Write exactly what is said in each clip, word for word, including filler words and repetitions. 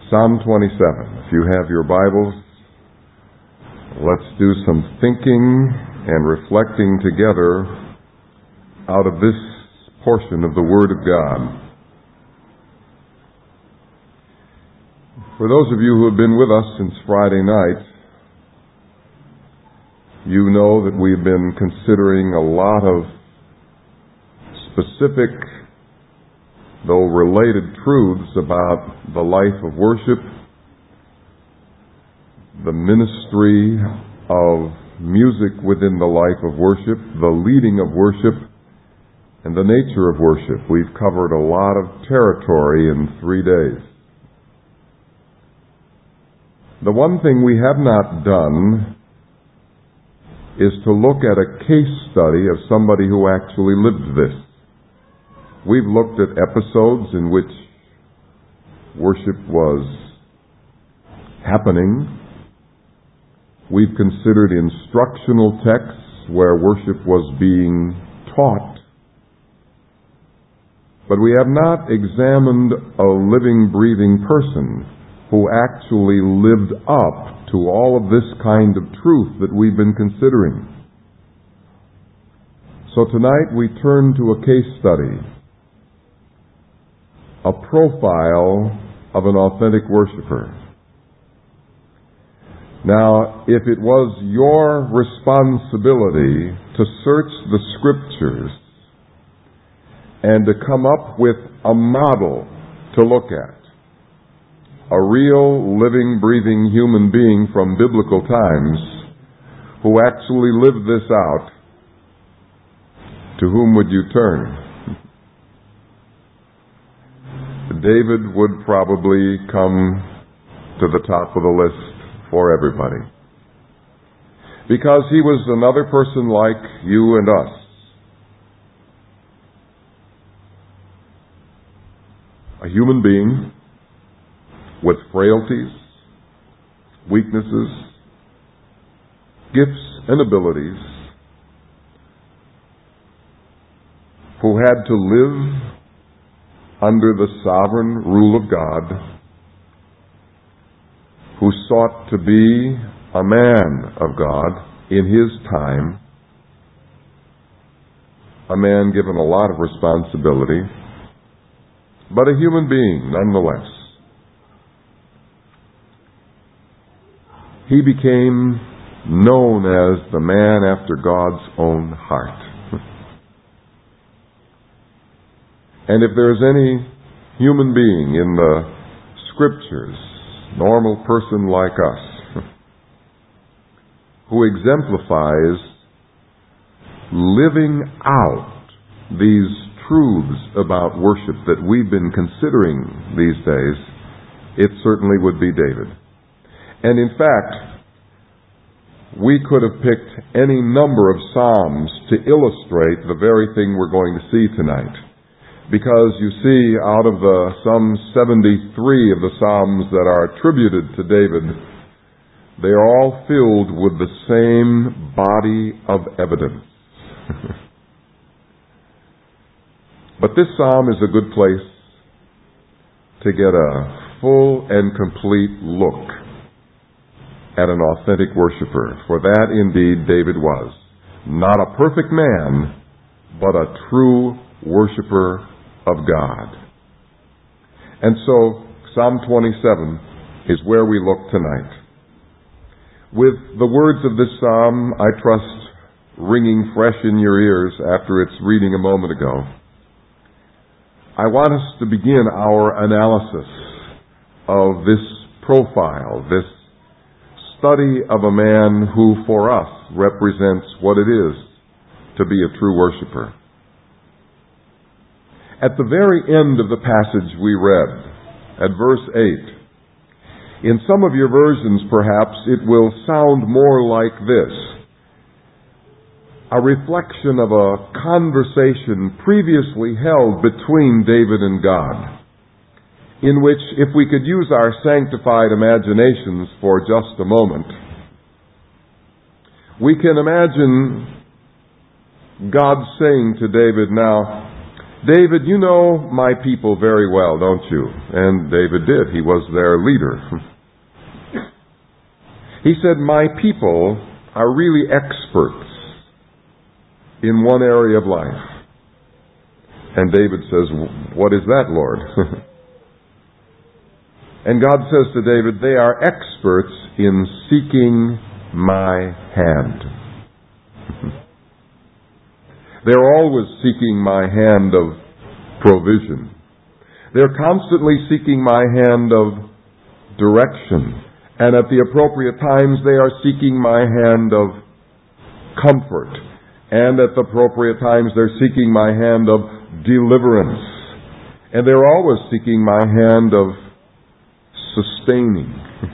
Psalm twenty-seven. If you have your Bibles, let's do some thinking and reflecting together out of this portion of the Word of God. For those of you who have been with us since Friday night, you know that we've been considering a lot of specific, though related, truths about the life of worship, the ministry of music within the life of worship, the leading of worship, and the nature of worship. We've covered a lot of territory in three days. The one thing we have not done is to look at a case study of somebody who actually lived this. We've looked at episodes in which worship was happening. We've considered instructional texts where worship was being taught. But we have not examined a living, breathing person who actually lived up to all of this kind of truth that we've been considering. So tonight we turn to a case study, a profile of an authentic worshiper. Now, if it was your responsibility to search the Scriptures and to come up with a model to look at, a real, living, breathing human being from biblical times who actually lived this out, to whom would you turn? David would probably come to the top of the list for everybody, because he was another person like you and us. A human being with frailties, weaknesses, gifts and abilities, who had to live under the sovereign rule of God, who sought to be a man of God in his time, a man given a lot of responsibility, but a human being nonetheless. He became known as the man after God's own heart. And if there's any human being in the Scriptures, normal person like us, who exemplifies living out these truths about worship that we've been considering these days, it certainly would be David. And in fact, we could have picked any number of Psalms to illustrate the very thing we're going to see tonight. Because you see, out of the some seventy-three of the Psalms that are attributed to David, they are all filled with the same body of evidence. But this Psalm is a good place to get a full and complete look at an authentic worshiper. For that indeed David was. Not a perfect man, but a true worshiper of God. And so, Psalm twenty-seven is where we look tonight. With the words of this psalm, I trust, ringing fresh in your ears after its reading a moment ago, I want us to begin our analysis of this profile, this study of a man who for us represents what it is to be a true worshiper. At the very end of the passage we read, at verse eight, in some of your versions perhaps it will sound more like this: a reflection of a conversation previously held between David and God, in which, if we could use our sanctified imaginations for just a moment, we can imagine God saying to David, "Now, David, you know my people very well, don't you? And David did. He was their leader. He said, my people are really experts in one area of life. And David says, what is that, Lord? And God says to David, they are experts in seeking my hand. They're always seeking my hand of provision. They're constantly seeking my hand of direction. And at the appropriate times, they are seeking my hand of comfort. And at the appropriate times, they're seeking my hand of deliverance. And they're always seeking my hand of sustaining.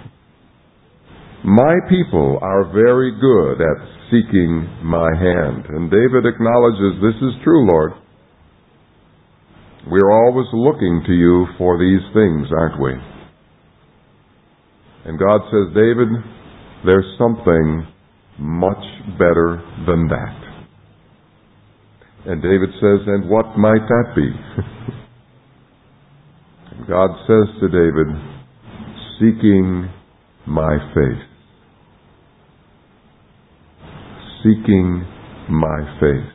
My people are very good at seeking my hand. And David acknowledges, this is true, Lord. We're always looking to you for these things, aren't we? And God says, David, there's something much better than that. And David says, and what might that be? And God says to David, seeking my face. Seeking my face.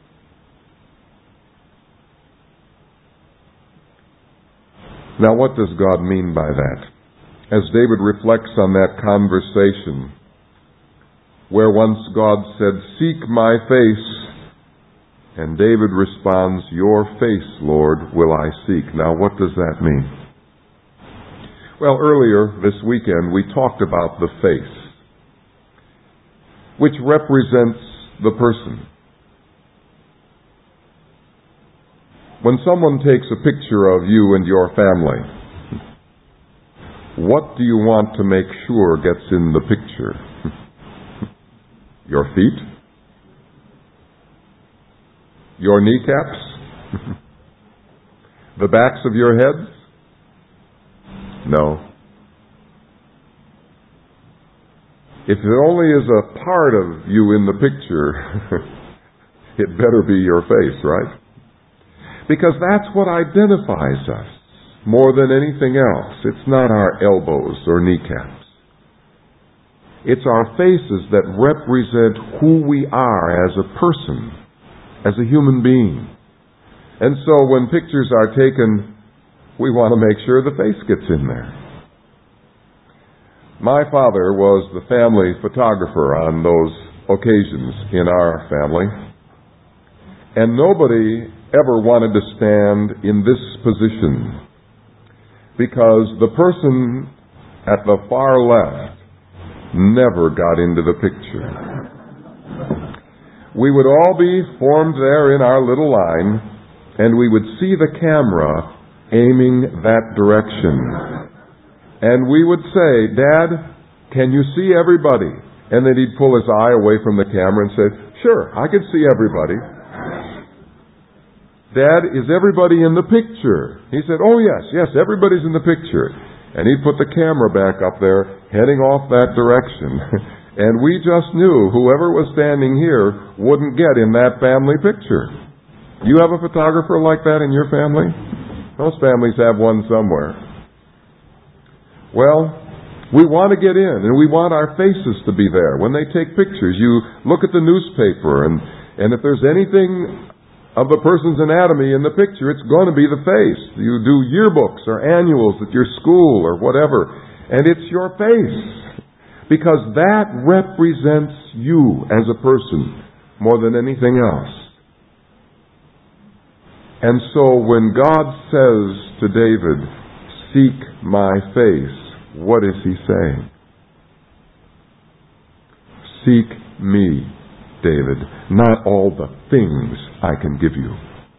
Now, what does God mean by that? As David reflects on that conversation, where once God said, seek my face, and David responds, your face, Lord, will I seek. Now, what does that mean? Well, earlier this weekend, we talked about the face, which represents the person. When someone takes a picture of you and your family, what do you want to make sure gets in the picture? Your feet? Your kneecaps? The backs of your heads? No. If it only is a part of you in the picture, it better be your face, right? Because that's what identifies us more than anything else. It's not our elbows or kneecaps. It's our faces that represent who we are as a person, as a human being. And so when pictures are taken, we want to make sure the face gets in there. My father was the family photographer on those occasions in our family. And nobody ever wanted to stand in this position, because the person at the far left never got into the picture. We would all be formed there in our little line, and we would see the camera aiming that direction. And we would say, Dad, can you see everybody? And then he'd pull his eye away from the camera and say, sure, I can see everybody. Dad, is everybody in the picture? He said, oh yes, yes, everybody's in the picture. And he'd put the camera back up there, heading off that direction. And we just knew whoever was standing here wouldn't get in that family picture. You have a photographer like that in your family? Most families have one somewhere. Well, we want to get in, and we want our faces to be there. When they take pictures, you look at the newspaper, and, and if there's anything of the person's anatomy in the picture, it's going to be the face. You do yearbooks or annuals at your school or whatever, and it's your face. Because that represents you as a person more than anything else. And so when God says to David, seek my face, what is he saying? Seek me, David, not all the things I can give you.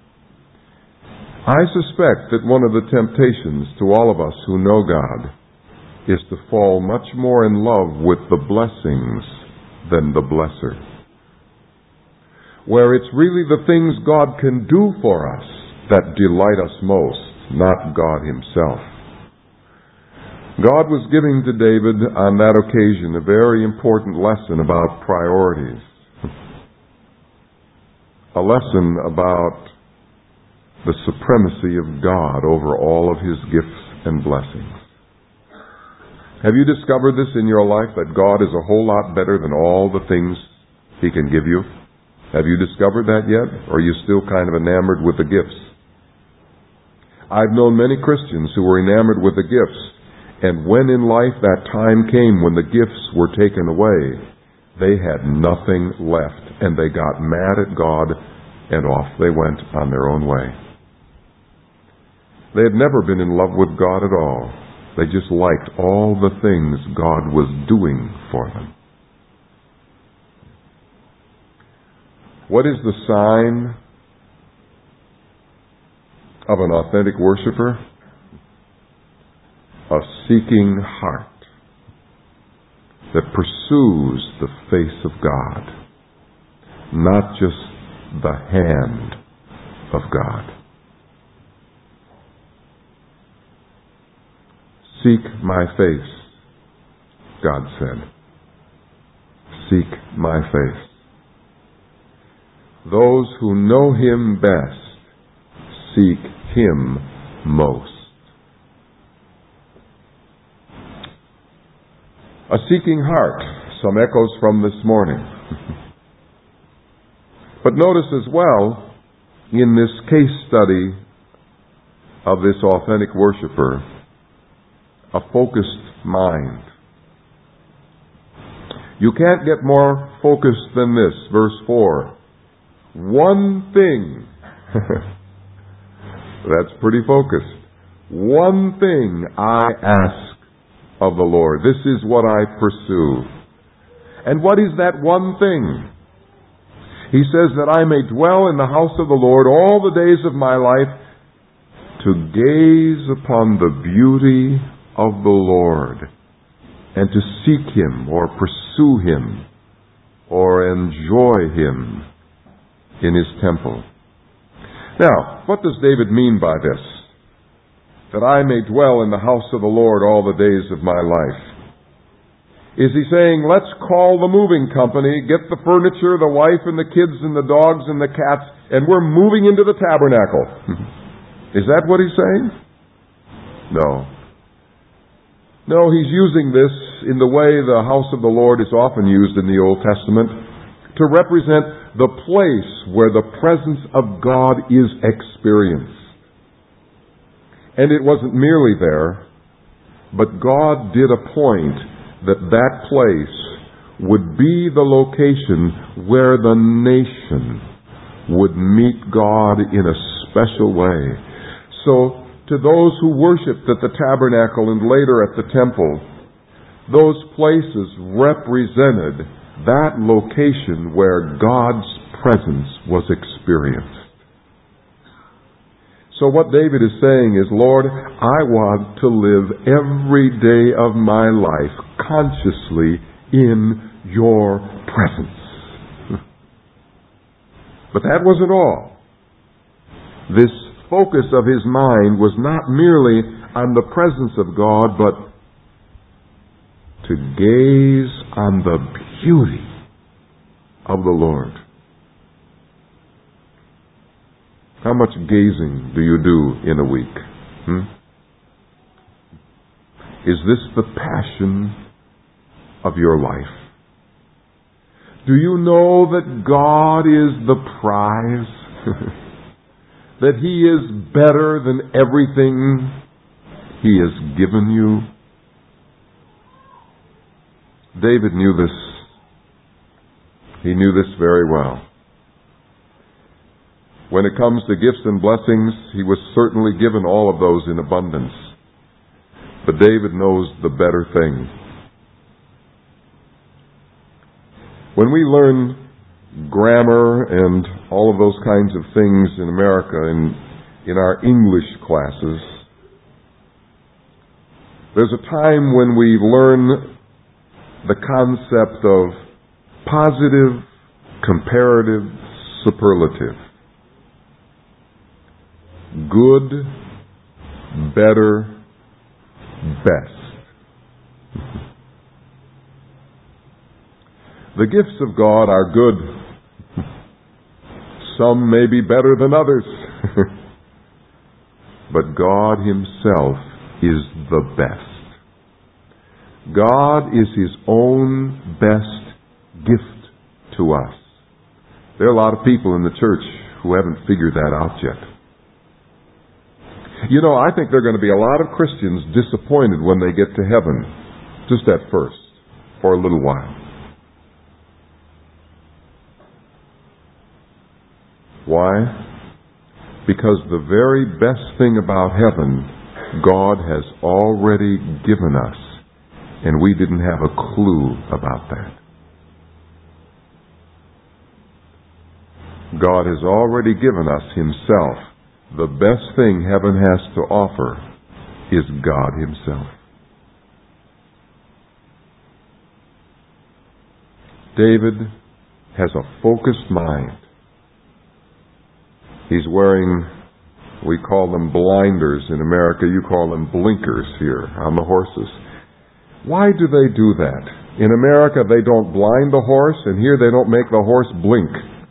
I suspect that one of the temptations to all of us who know God is to fall much more in love with the blessings than the blesser. Where it's really the things God can do for us that delight us most, not God himself. God was giving to David on that occasion a very important lesson about priorities. A lesson about the supremacy of God over all of His gifts and blessings. Have you discovered this in your life, that God is a whole lot better than all the things He can give you? Have you discovered that yet? Or are you still kind of enamored with the gifts? I've known many Christians who were enamored with the gifts, and when in life that time came when the gifts were taken away, they had nothing left, and they got mad at God, and off they went on their own way. They had never been in love with God at all. They just liked all the things God was doing for them. What is the sign of an authentic worshiper? A seeking heart that pursues the face of God, not just the hand of God. Seek my face, God said. Seek my face. Those who know Him best seek Him most. A seeking heart, some echoes from this morning. But notice as well, in this case study of this authentic worshiper, a focused mind. You can't get more focused than this, verse four. One thing. That's pretty focused. One thing I ask of the Lord. This is what I pursue. And what is that one thing? He says that I may dwell in the house of the Lord all the days of my life, to gaze upon the beauty of the Lord, and to seek Him or pursue Him or enjoy Him in His temple. Now, what does David mean by this? That I may dwell in the house of the Lord all the days of my life. Is he saying, let's call the moving company, get the furniture, the wife and the kids and the dogs and the cats, and we're moving into the tabernacle? Is that what he's saying? No. No, he's using this in the way the house of the Lord is often used in the Old Testament, to represent the place where the presence of God is experienced. And it wasn't merely there, but God did appoint that that place would be the location where the nation would meet God in a special way. So, to those who worshipped at the tabernacle and later at the temple, those places represented that location where God's presence was experienced. So what David is saying is, Lord, I want to live every day of my life consciously in your presence. But that wasn't all. This focus of his mind was not merely on the presence of God, but to gaze on the beauty of the Lord. How much gazing do you do in a week? Hmm? Is this the passion of your life? Do you know that God is the prize? That He is better than everything He has given you? David knew this. He knew this very well. When it comes to gifts and blessings, he was certainly given all of those in abundance. But David knows the better thing. When we learn grammar and all of those kinds of things in America in, in our English classes, there's a time when we learn the concept of positive, comparative, superlative. Good, better, best. The gifts of God are good. Some may be better than others. but God Himself is the best. God is His own best gift to us. There are a lot of people in the church who haven't figured that out yet. You know, I think there are going to be a lot of Christians disappointed when they get to heaven, just at first, for a little while. Why? Because the very best thing about heaven, God has already given us, and we didn't have a clue about that. God has already given us Himself. The best thing heaven has to offer is God Himself. David has a focused mind. He's wearing, we call them blinders in America, you call them blinkers here on the horses. Why do they do that? In America they don't blind the horse, and here they don't make the horse blink.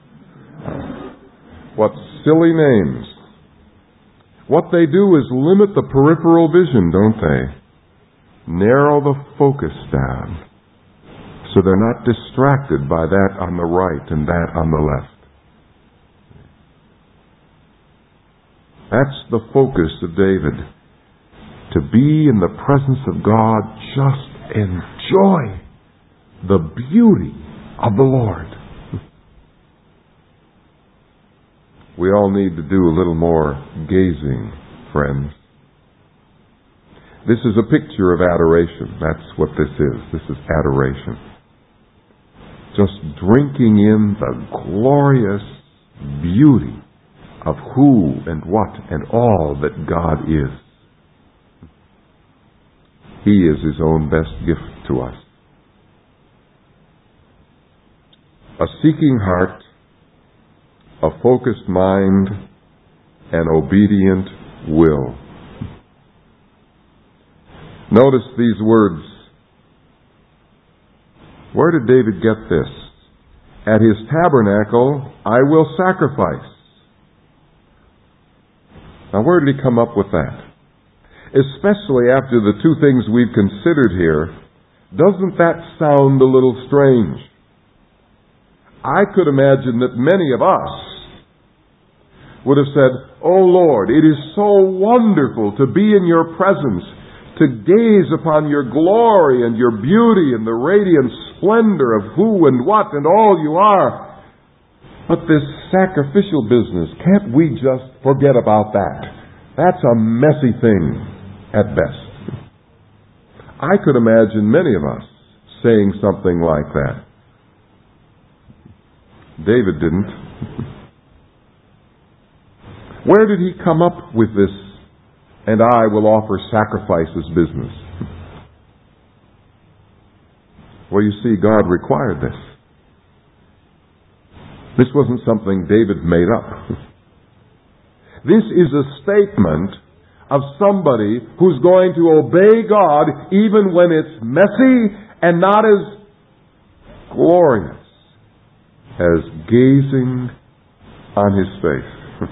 What silly names. What they do is limit the peripheral vision, don't they? Narrow the focus down so they're not distracted by that on the right and that on the left. That's the focus of David. To be in the presence of God, just enjoy the beauty of the Lord. We all need to do a little more gazing, friends. This is a picture of adoration. That's what this is. This is adoration. Just drinking in the glorious beauty of who and what and all that God is. He is His own best gift to us. A seeking heart, a focused mind, an obedient will. Notice these words. Where did David get this? At His tabernacle I will sacrifice. Now where did he come up with that? Especially after the two things we've considered here, doesn't that sound a little strange? I could imagine that many of us would have said, "Oh Lord, it is so wonderful to be in Your presence, to gaze upon Your glory and Your beauty and the radiant splendor of who and what and all You are. But this sacrificial business, can't we just forget about that? That's a messy thing at best." I could imagine many of us saying something like that. David didn't. Where did he come up with this, "and I will offer sacrifices" business? Well, you see, God required this. This wasn't something David made up. This is a statement of somebody who's going to obey God even when it's messy and not as glorious as gazing on His face.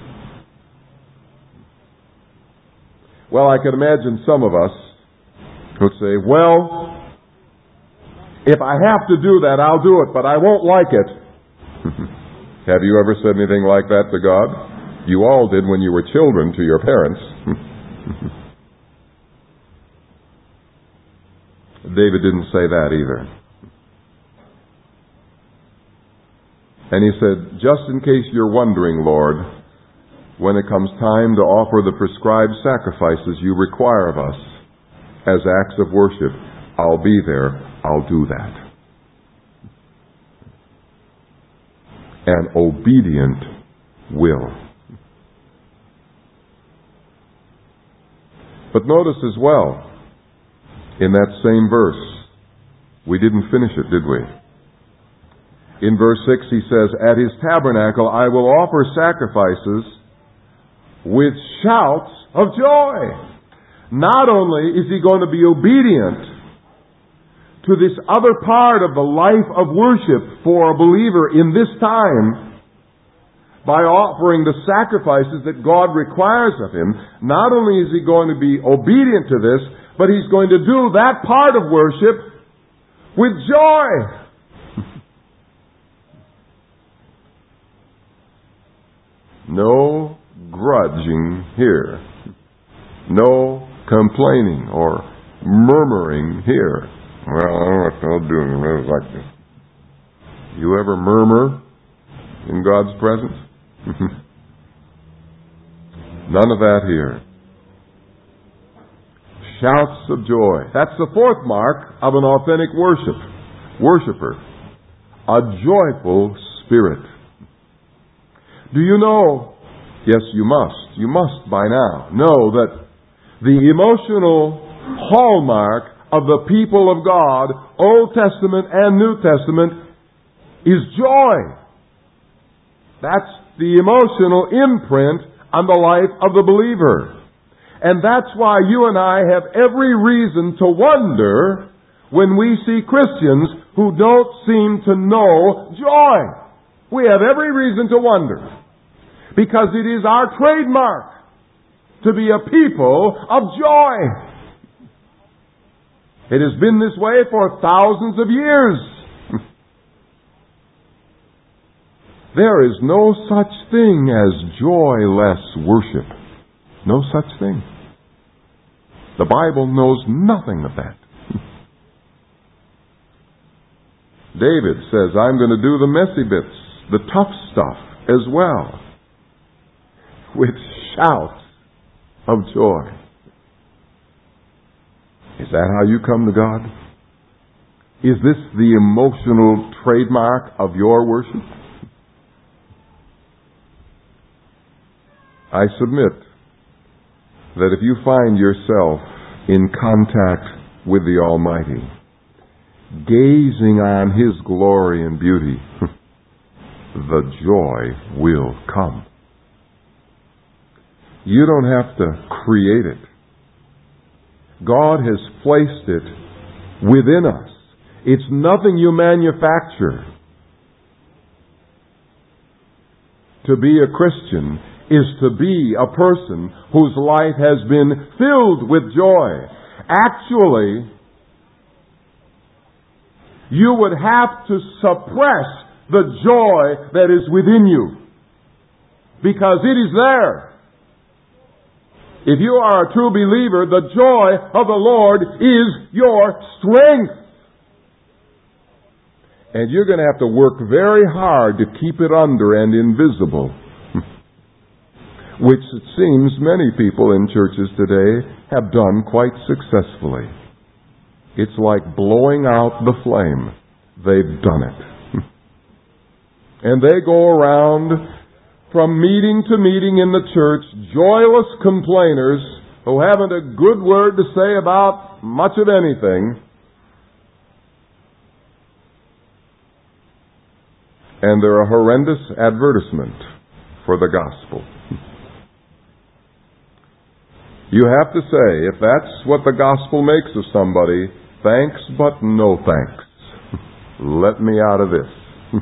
Well, I can imagine some of us who'd say, "Well, if I have to do that, I'll do it, but I won't like it." Have you ever said anything like that to God? You all did when you were children to your parents. David didn't say that either. And he said, "Just in case you're wondering, Lord, when it comes time to offer the prescribed sacrifices You require of us as acts of worship, I'll be there, I'll do that." An obedient will. But notice as well, in that same verse, we didn't finish it, did we? In verse six he says, "At His tabernacle I will offer sacrifices with shouts of joy." Not only is he going to be obedient to this other part of the life of worship for a believer in this time, by offering the sacrifices that God requires of him, not only is he going to be obedient to this, but he's going to do that part of worship with joy. No grudging here. No complaining or murmuring here. Well, I don't know what I'll do. It's like this. You ever murmur in God's presence? None of that here. Shouts of joy. That's the fourth mark of an authentic worship. Worshipper. A joyful spirit. Do you know, yes you must, you must by now, know that the emotional hallmark of the people of God, Old Testament and New Testament, is joy. That's the emotional imprint on the life of the believer. And that's why you and I have every reason to wonder when we see Christians who don't seem to know joy. We have every reason to wonder. Because it is our trademark to be a people of joy. It has been this way for thousands of years. There is no such thing as joyless worship. No such thing. The Bible knows nothing of that. David says, I'm going to do the messy bits, the tough stuff as well, with shouts of joy. Is that how you come to God? Is this the emotional trademark of your worship? I submit that if you find yourself in contact with the Almighty, gazing on His glory and beauty, the joy will come. You don't have to create it. God has placed it within us. It's nothing you manufacture. To be a Christian is to be a person whose life has been filled with joy. Actually, you would have to suppress the joy that is within you, because it is there. If you are a true believer, the joy of the Lord is your strength. And you're going to have to work very hard to keep it under and invisible, which it seems many people in churches today have done quite successfully. It's like blowing out the flame. They've done it. And they go around from meeting to meeting in the church, joyless complainers who haven't a good word to say about much of anything. And they're a horrendous advertisement for the gospel. You have to say, if that's what the gospel makes of somebody, thanks but no thanks. Let me out of this.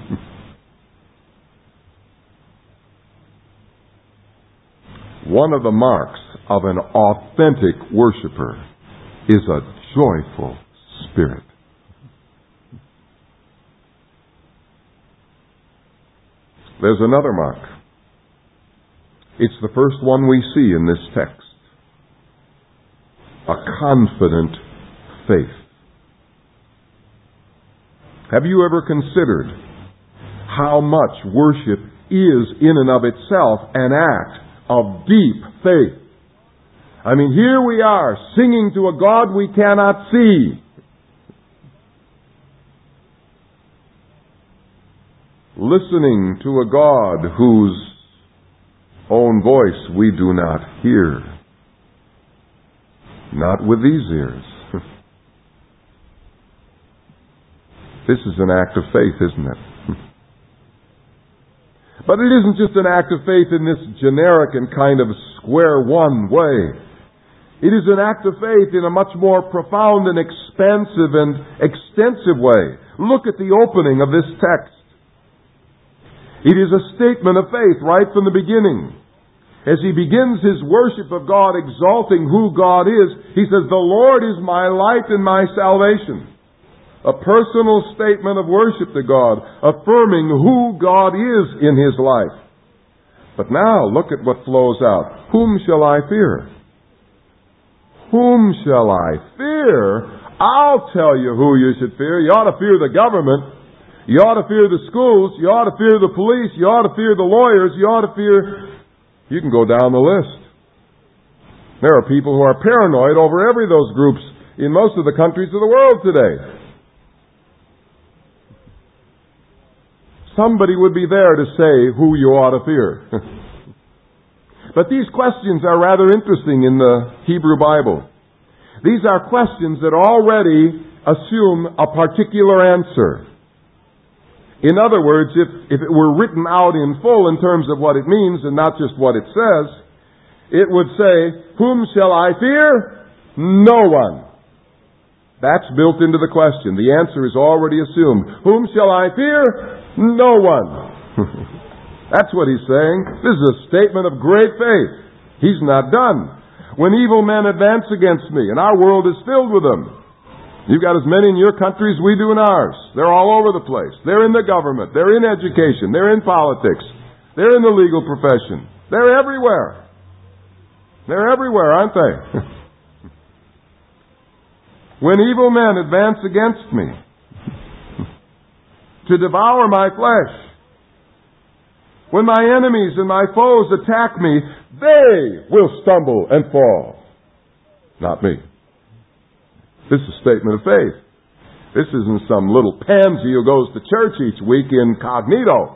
One of the marks of an authentic worshiper is a joyful spirit. There's another mark. It's the first one we see in this text. A confident faith. Have you ever considered how much worship is in and of itself an act of deep faith? I mean, here we are singing to a God we cannot see. Listening to a God whose own voice we do not hear. Not with these ears. This is an act of faith, isn't it? But it isn't just an act of faith in this generic and kind of square one way. It is an act of faith in a much more profound and expansive and extensive way. Look at the opening of this text. It is a statement of faith right from the beginning. As he begins his worship of God, exalting who God is, he says, "The Lord is my light and my salvation." A personal statement of worship to God, affirming who God is in his life. But now, look at what flows out. Whom shall I fear? Whom shall I fear? I'll tell you who you should fear. You ought to fear the government. You ought to fear the schools. You ought to fear the police. You ought to fear the lawyers. You ought to fear... You can go down the list. There are people who are paranoid over every of those groups in most of the countries of the world today. Somebody would be there to say who you ought to fear. But these questions are rather interesting in the Hebrew Bible. These are questions that already assume a particular answer. In other words, if, if it were written out in full in terms of what it means and not just what it says, it would say, "Whom shall I fear? No one." That's built into the question. The answer is already assumed. Whom shall I fear? No one. That's what he's saying. This is a statement of great faith. He's not done. When evil men advance against me, and our world is filled with them. You've got as many in your country as we do in ours. They're all over the place. They're in the government. They're in education. They're in politics. They're in the legal profession. They're everywhere. They're everywhere, aren't they? When evil men advance against me to devour my flesh, when my enemies and my foes attack me, they will stumble and fall. Not me. This is a statement of faith. This isn't some little pansy who goes to church each week incognito.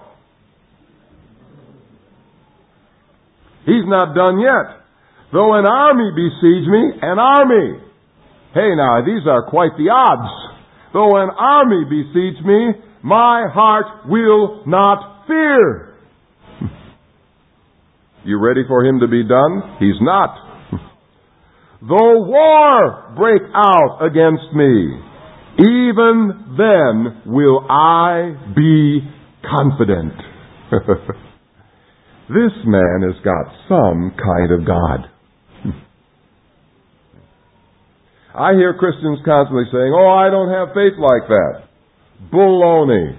He's not done yet. Though an army besiege me, an army. Hey now, these are quite the odds. Though an army besiege me, my heart will not fear. You ready for him to be done? He's not. Though war break out against me, even then will I be confident. This man has got some kind of God. I hear Christians constantly saying, "Oh, I don't have faith like that." Baloney.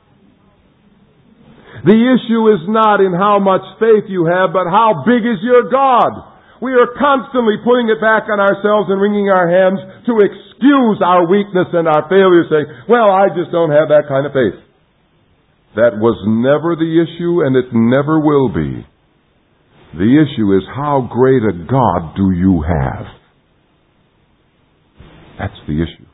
The issue is not in how much faith you have, but how big is your God. We are constantly putting it back on ourselves and wringing our hands to excuse our weakness and our failure, saying, "Well, I just don't have that kind of faith." That was never the issue, and it never will be. The issue is, how great a God do you have? That's the issue.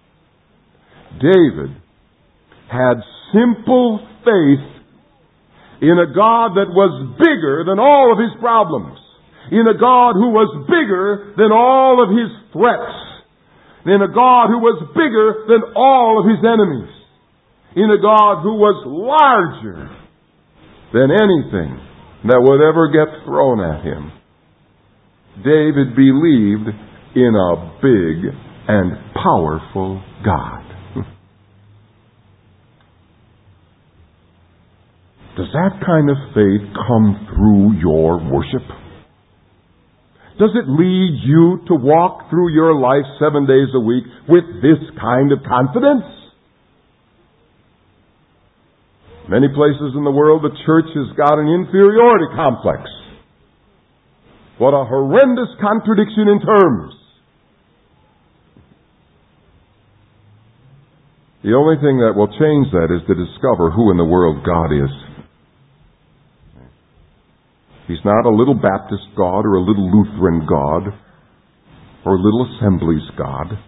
David had simple faith in a God that was bigger than all of his problems. In a God who was bigger than all of his threats. In a God who was bigger than all of his enemies. In a God who was larger than anything that would ever get thrown at him. David believed in a big and powerful God. Does that kind of faith come through your worship? Does it lead you to walk through your life seven days a week with this kind of confidence? Many places in the world, the church has got an inferiority complex. What a horrendous contradiction in terms. The only thing that will change that is to discover who in the world God is. He's not a little Baptist God or a little Lutheran God or a little Assemblies God.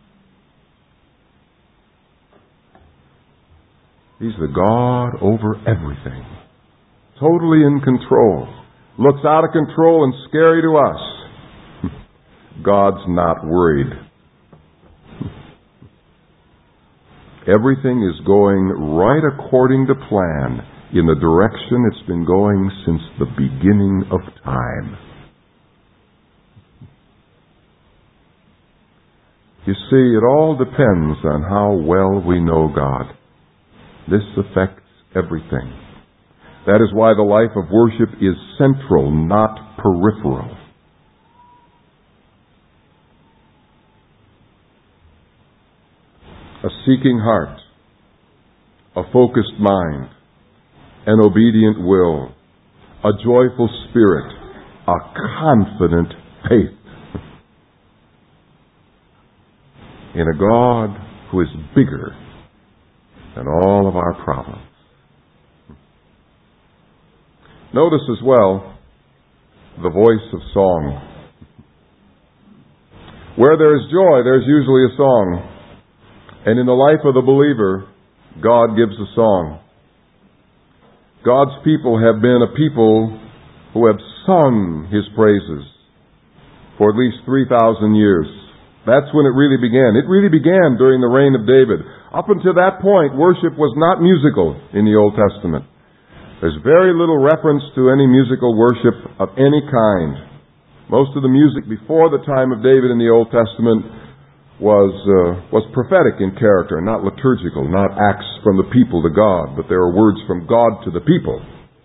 He's the God over everything. Totally in control. Looks out of control and scary to us. God's not worried. Everything is going right according to plan, in the direction it's been going since the beginning of time. You see, it all depends on how well we know God. This affects everything. That is why the life of worship is central, not peripheral. A seeking heart, a focused mind, an obedient will, a joyful spirit, a confident faith in a God who is bigger than all of our problems. Notice as well the voice of song. Where there is joy, there's usually a song. And in the life of the believer, God gives a song. God's people have been a people who have sung His praises for at least three thousand years. That's when it really began. It really began during the reign of David. Up until that point, worship was not musical in the Old Testament. There's very little reference to any musical worship of any kind. Most of the music before the time of David in the Old Testament was uh, was prophetic in character, not liturgical, not acts from the people to God, but there are words from God to the people.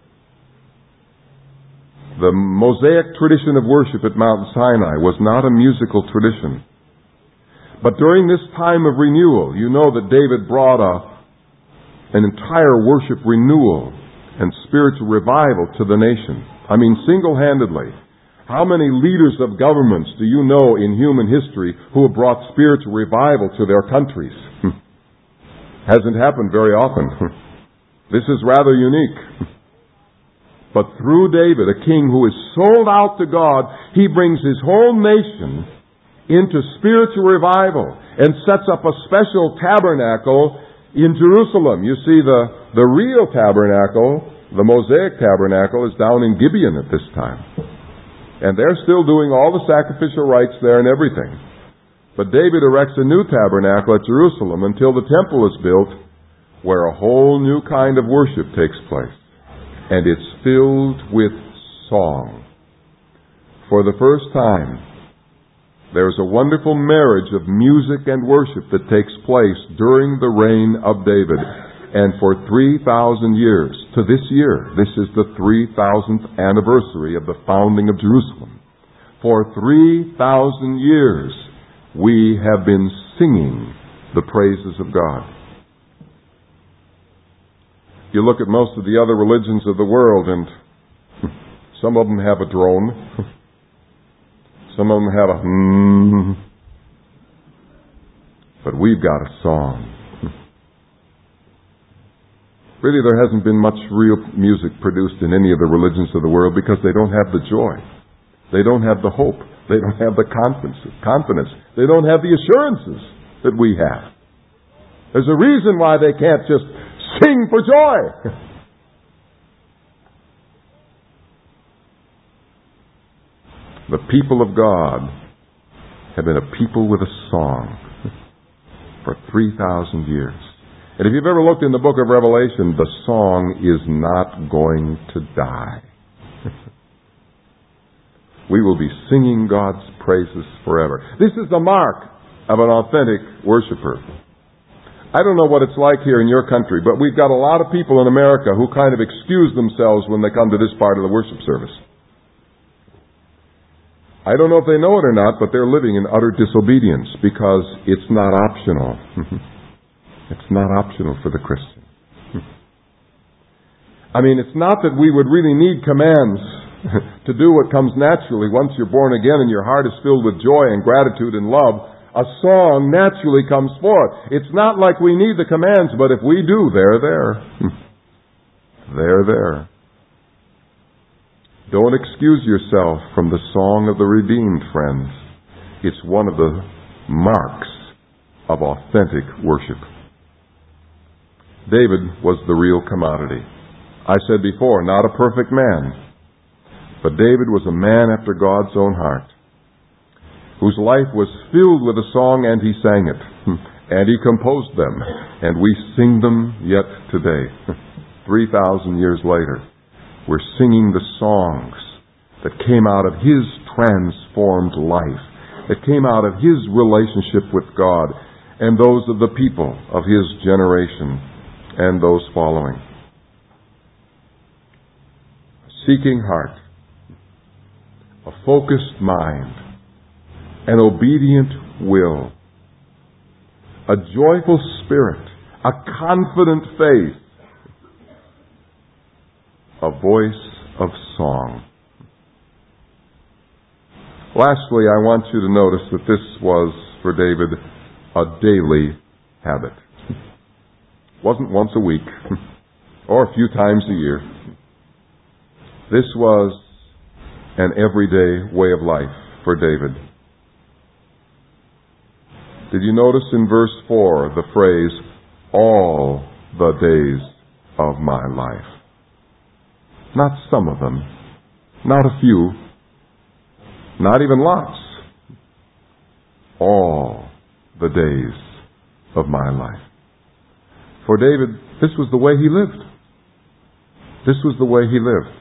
The Mosaic tradition of worship at Mount Sinai was not a musical tradition. But during this time of renewal, you know that David brought a, an entire worship renewal and spiritual revival to the nation. I mean, single-handedly. How many leaders of governments do you know in human history who have brought spiritual revival to their countries? Hasn't happened very often. This is rather unique. But through David, a king who is sold out to God, he brings his whole nation into spiritual revival and sets up a special tabernacle in Jerusalem. You see, the, the real tabernacle, the Mosaic tabernacle, is down in Gibeon at this time. And they're still doing all the sacrificial rites there and everything. But David erects a new tabernacle at Jerusalem until the temple is built, where a whole new kind of worship takes place. And it's filled with song. For the first time, there's a wonderful marriage of music and worship that takes place during the reign of David. And for three thousand years, to this year, this is the three thousandth anniversary of the founding of Jerusalem. For three thousand years, we have been singing the praises of God. You look at most of the other religions of the world, and some of them have a drone. Some of them have a hmm. But we've got a song. Really, there hasn't been much real music produced in any of the religions of the world because they don't have the joy. They don't have the hope. They don't have the confidence. confidence. They don't have the assurances that we have. There's a reason why they can't just sing for joy. The people of God have been a people with a song for three thousand years. And if you've ever looked in the book of Revelation, the song is not going to die. We will be singing God's praises forever. This is the mark of an authentic worshiper. I don't know what it's like here in your country, but we've got a lot of people in America who kind of excuse themselves when they come to this part of the worship service. I don't know if they know it or not, but they're living in utter disobedience because it's not optional. It's not optional for the Christian. I mean, it's not that we would really need commands to do what comes naturally once you're born again and your heart is filled with joy and gratitude and love. A song naturally comes forth. It's not like we need the commands, but if we do, they're there. They're there. Don't excuse yourself from the song of the redeemed, friends. It's one of the marks of authentic worship. David was the real commodity. I said before, not a perfect man, but David was a man after God's own heart, whose life was filled with a song, and he sang it, and he composed them, and we sing them yet today. Three thousand years later, we're singing the songs that came out of his transformed life, that came out of his relationship with God and those of the people of his generation and those following. seeking heart, a focused mind, an obedient will, a joyful spirit, a confident faith, a voice of song. Lastly, I want you to notice that this was, for David, a daily habit. It wasn't once a week or a few times a year. This was an everyday way of life for David. Did you notice in verse four the phrase, all the days of my life? Not some of them, not a few, not even lots. All the days of my life. For David, this was the way he lived. This was the way he lived.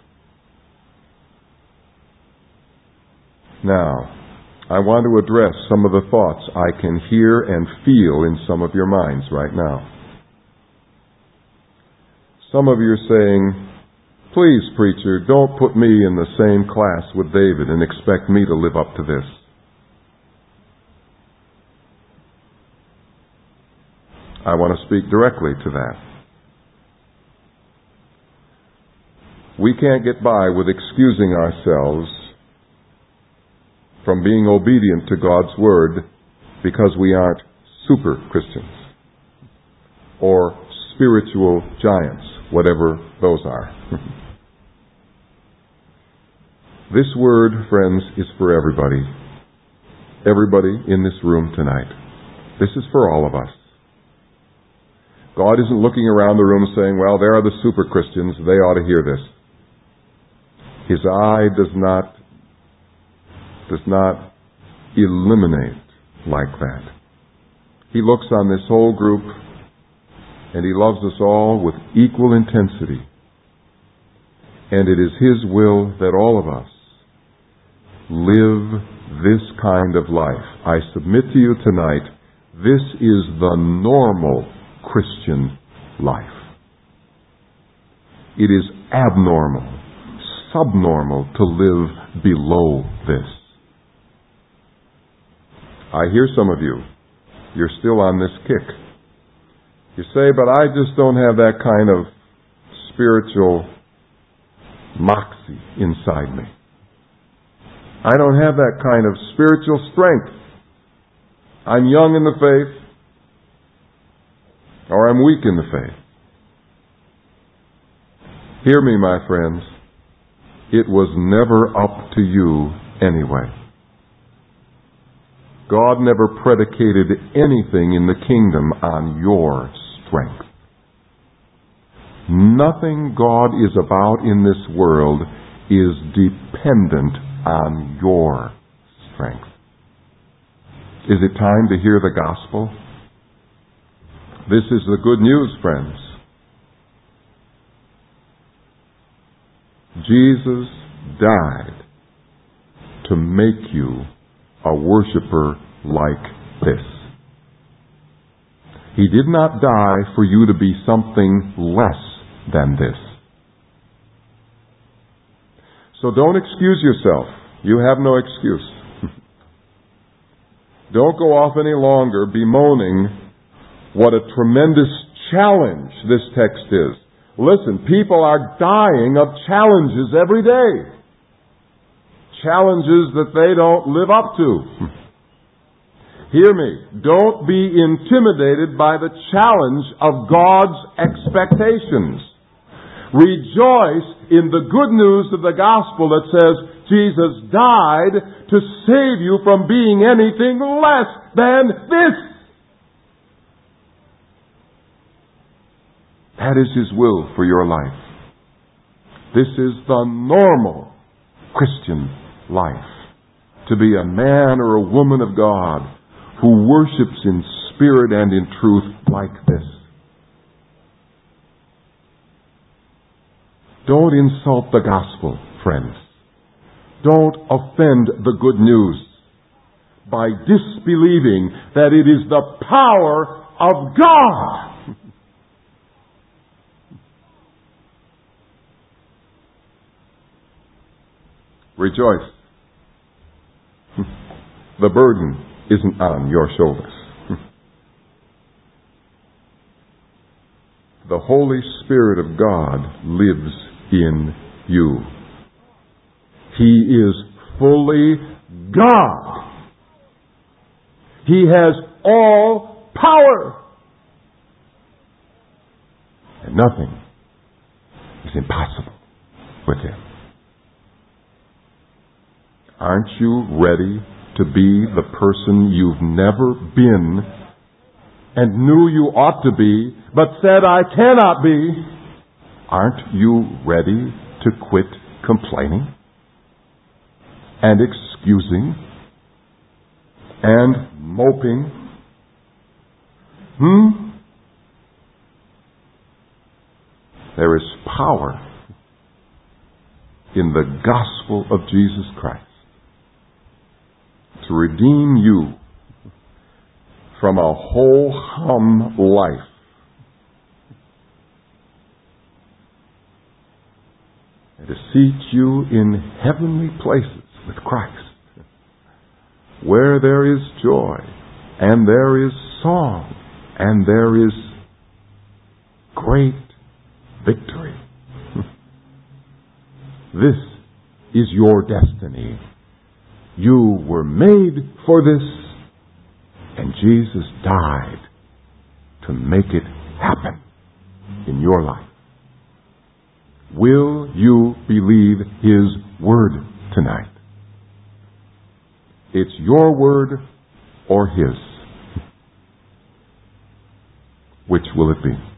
Now, I want to address some of the thoughts I can hear and feel in some of your minds right now. Some of you are saying, please, preacher, don't put me in the same class with David and expect me to live up to this. I want to speak directly to that. We can't get by with excusing ourselves from being obedient to God's Word because we aren't super Christians or spiritual giants, whatever those are. This Word, friends, is for everybody. Everybody in this room tonight. This is for all of us. God isn't looking around the room saying, well, there are the super Christians, they ought to hear this. His eye does not does not eliminate like that. He looks on this whole group and He loves us all with equal intensity. And it is His will that all of us live this kind of life. I submit to you tonight, this is the normal Christian life. It is abnormal, subnormal to live below this. I hear some of you, you're still on this kick. You say, but I just don't have that kind of spiritual moxie inside me. I don't have that kind of spiritual strength. I'm young in the faith, or I'm weak in the faith. Hear me, my friends. It was never up to you anyway. God never predicated anything in the kingdom on your strength. Nothing God is about in this world is dependent on your strength. Is it time to hear the gospel? This is the good news, friends. Jesus died to make you a worshiper like this. He did not die for you to be something less than this. So don't excuse yourself. You have no excuse. Don't go off any longer bemoaning what a tremendous challenge this text is. Listen, people are dying of challenges every day. Challenges that they don't live up to. Hear me. Don't be intimidated by the challenge of God's expectations. Rejoice in the good news of the gospel that says Jesus died to save you from being anything less than this. That is His will for your life. This is the normal Christian life. To be a man or a woman of God who worships in spirit and in truth like this. Don't insult the gospel, friends. Don't offend the good news by disbelieving that it is the power of God. rejoice. The burden isn't on your shoulders. The Holy Spirit of God lives in you. He is fully God. He has all power. And nothing is impossible with Him. Aren't you ready to be the person you've never been and knew you ought to be, but said, I cannot be? Aren't you ready to quit complaining and excusing and moping? Hmm? There is power in the gospel of Jesus Christ to redeem you from a ho-hum life and to seat you in heavenly places with Christ, where there is joy and there is song and there is great victory. This is your destiny. You were made for this, and Jesus died to make it happen in your life. Will you believe His word tonight? It's your word or His. Which will it be?